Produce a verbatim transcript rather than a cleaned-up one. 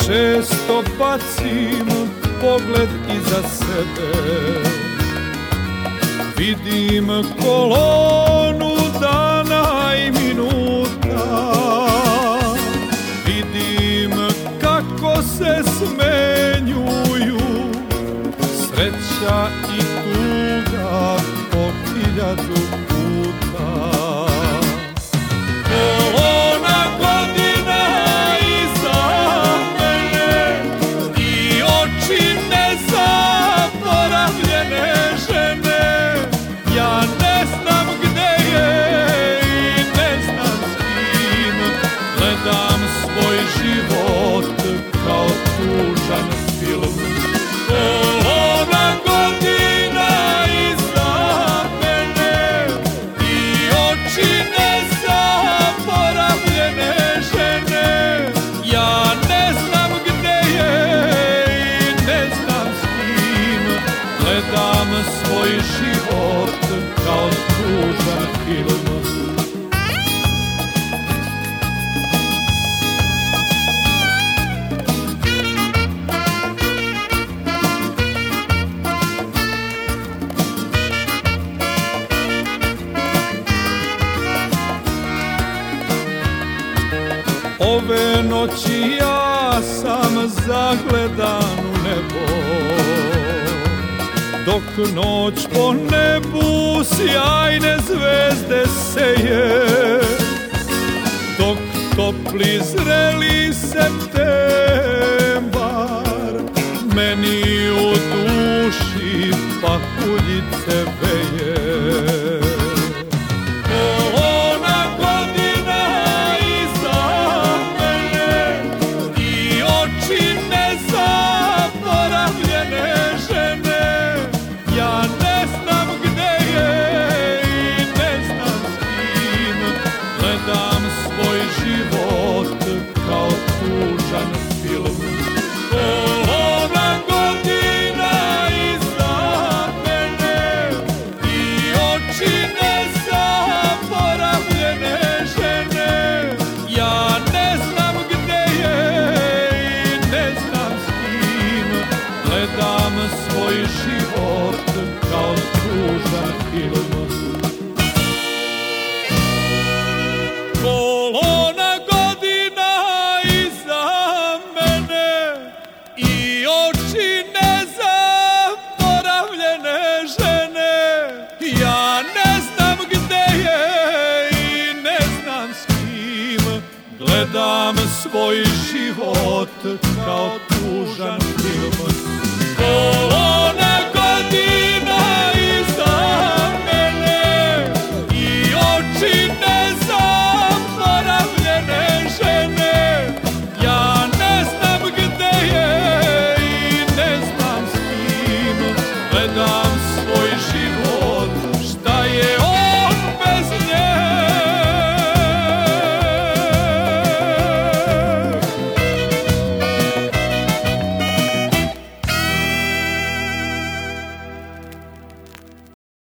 često bacim pogled iza sebe, vidim kolonu dana i minuta, vidim kako se smenjuju sreća i tuga po hiljadu puta. Kolona godina iza mene i oči nezaboravljene žene. Ja ne znam gde je i ne znam s kim, gledam svoj život kao tužan film. Kolona godina iza mene i oči nezaboravljene žene. Ja ne znam gde je i ne znam s kim, gledam svoj život kao tužan film. Ove noći ja sam zagledan u nebo, dok noć po nebu sjajne zvezde seje, dok topli zreli septembar meni u duši pahuljice veje. Svoj život kao tužan film. Kolona godina iza mene i oči nezaboravljene žene. Ja ne znam gde je i ne znam s kim, gledam svoj život kao tužan